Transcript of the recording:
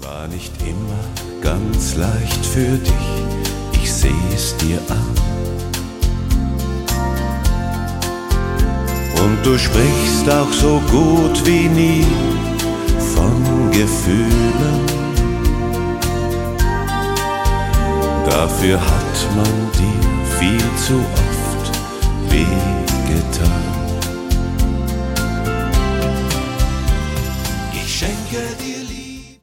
War nicht immer ganz leicht für dich, ich seh es dir an. Und du sprichst auch so gut wie nie von Gefühlen. Dafür hat man dir viel zu oft